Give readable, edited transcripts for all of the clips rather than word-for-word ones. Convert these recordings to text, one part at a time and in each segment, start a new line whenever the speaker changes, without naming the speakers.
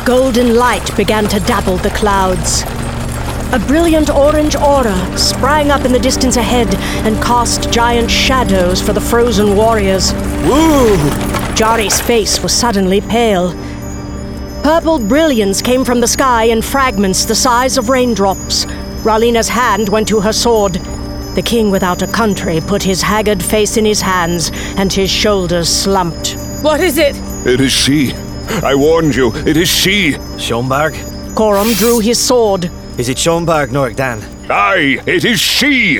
golden light began to dapple the clouds. A brilliant orange aura sprang up in the distance ahead and cast giant shadows for the frozen warriors.
Woo!
Jari's face was suddenly pale. Purple brilliance came from the sky in fragments the size of raindrops. Ralina's hand went to her sword. The king without a country put his haggard face in his hands, and his shoulders slumped.
What is it?
It is she. I warned you, it is she.
Schomberg?
Coram drew his sword.
Is it Schomberg, Norgdan?
Aye, it is she.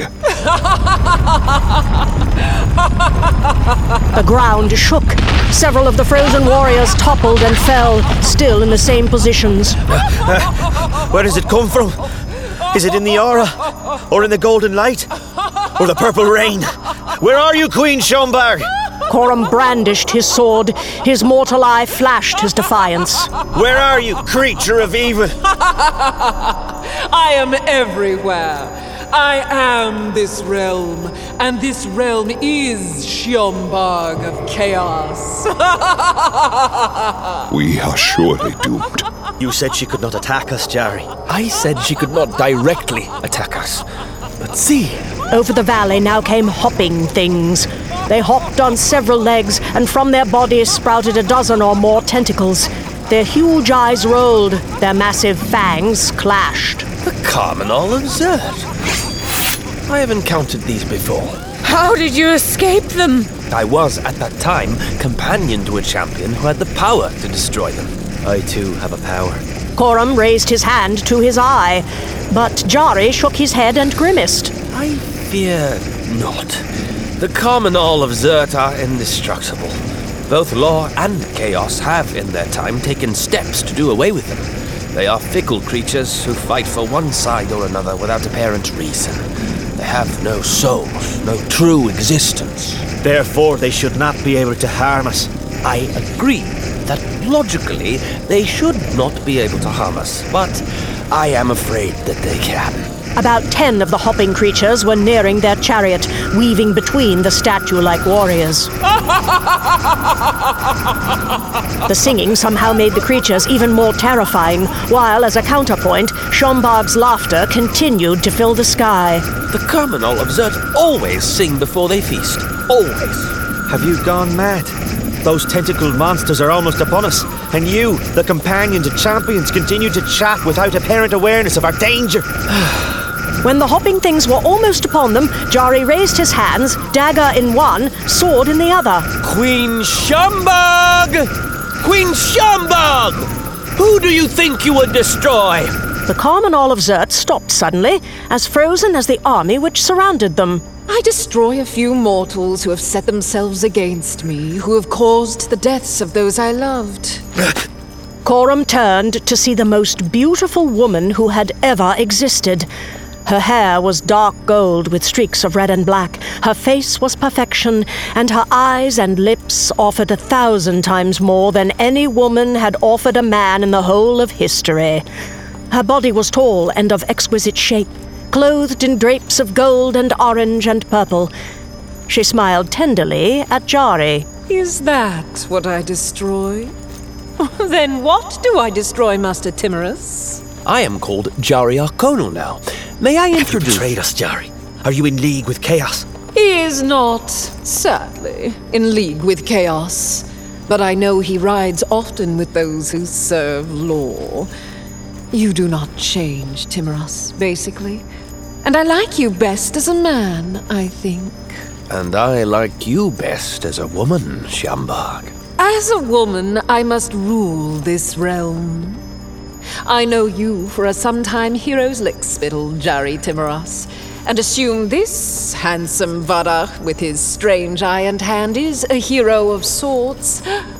The ground shook. Several of the frozen warriors toppled and fell, still in the same positions.
Where does it come from? Is it in the aura? Or in the golden light? Or the purple rain? Where are you, Queen Schomberg?
Coram brandished his sword. His mortal eye flashed his defiance.
Where are you, creature of evil?
I am everywhere. I am this realm, and this realm is Schomberg of Chaos.
We are surely doomed.
You said she could not attack us, Jari.
I said she could not directly attack us. But see.
Over the valley now came hopping things. They hopped on several legs, and from their bodies sprouted a dozen or more tentacles. Their huge eyes rolled, their massive fangs clashed.
The Carminal of Zerd. I have encountered these before. How did you escape them? I was, at that time, companion to a champion who had the power to destroy them.
I too have a power.
Coram raised his hand to his eye, but Jari shook his head and grimaced.
I fear not. The Carminal of Zert are indestructible. Both law and chaos have, in their time, taken steps to do away with them. They are fickle creatures who fight for one side or another without apparent reason. They have no souls, no true existence.
Therefore, they should not be able to harm us.
I agree that logically they should not be able to harm us, but I am afraid that they can.
About 10 of the hopping creatures were nearing their chariot, weaving between the statue-like warriors. The singing somehow made the creatures even more terrifying, while, as a counterpoint, Schomberg's laughter continued to fill the sky.
The Carminal of Zert always sing before they feast. Always.
Have you gone mad? Those tentacled monsters are almost upon us, and you, the companions and champions, continue to chat without apparent awareness of our danger.
When the hopping things were almost upon them, Jari raised his hands, dagger in one, sword in the other.
Queen Schomberg! Queen Schomberg! Who do you think you would destroy?
The Carminal of Zert stopped suddenly, as frozen as the army which surrounded them.
I destroy a few mortals who have set themselves against me, who have caused the deaths of those I loved.
Coram turned to see the most beautiful woman who had ever existed. Her hair was dark gold with streaks of red and black. Her face was perfection, and her eyes and lips offered 1,000 times more than any woman had offered a man in the whole of history. Her body was tall and of exquisite shape, clothed in drapes of gold and orange and purple. She smiled tenderly at Jari.
Is that what I destroy? Then what do I destroy, Master Timorous?
I am called Jari Arconal now. May I introduce...
You betrayed us, Jari. Are you in league with Chaos?
He is not, sadly, in league with Chaos. But I know he rides often with those who serve law. You do not change, Timorous, basically. And I like you best as a man, I think.
And I like you best as a woman, Schomberg.
As a woman, I must rule this realm. I know you for a sometime hero's lickspittle, Jari Timorous, and assume this handsome Vada with his strange eye and hand is a hero of sorts.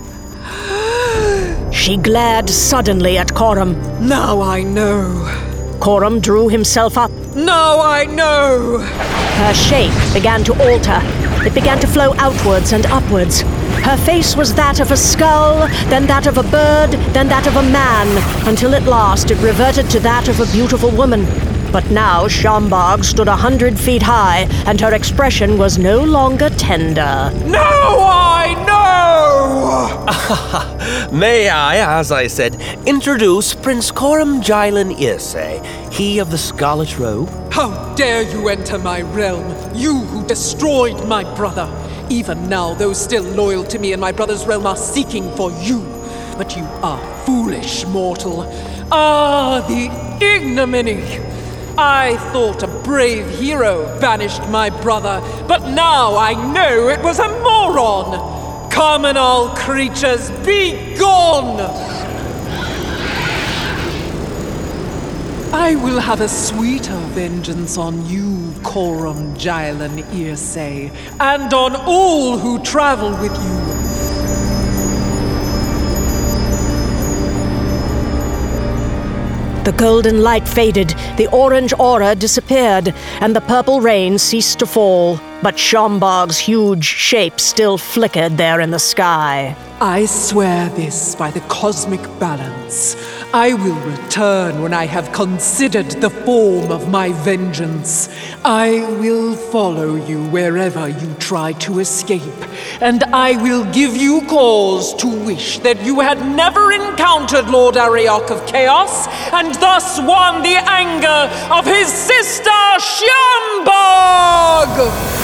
She glared suddenly at Coram.
Now I know.
Coram drew himself up.
Now I know.
Her shape began to alter. It began to flow outwards and upwards. Her face was that of a skull, then that of a bird, then that of a man, until at last it reverted to that of a beautiful woman. But now Schomburg stood 100 feet high, and her expression was no longer tender.
Now I know!
May I, as I said, introduce Prince Coram Jylen Irsay, he of the Scarlet Robe?
How dare you enter my realm, you who destroyed my brother! Even now, those still loyal to me in my brother's realm are seeking for you. But you are foolish, mortal. Ah, the ignominy! I thought a brave hero banished my brother, but now I know it was a moron! Come and all creatures, be gone! I will have a sweeter vengeance on you, Coram Jylen Irsay, and on all who travel with you.
The golden light faded, the orange aura disappeared, and the purple rain ceased to fall. But Schomburg's huge shape still flickered there in the sky.
I swear this by the cosmic balance. I will return when I have considered the form of my vengeance. I will follow you wherever you try to escape, and I will give you cause to wish that you had never encountered Lord Arioch of Chaos, and thus won the anger of his sister Schomburg!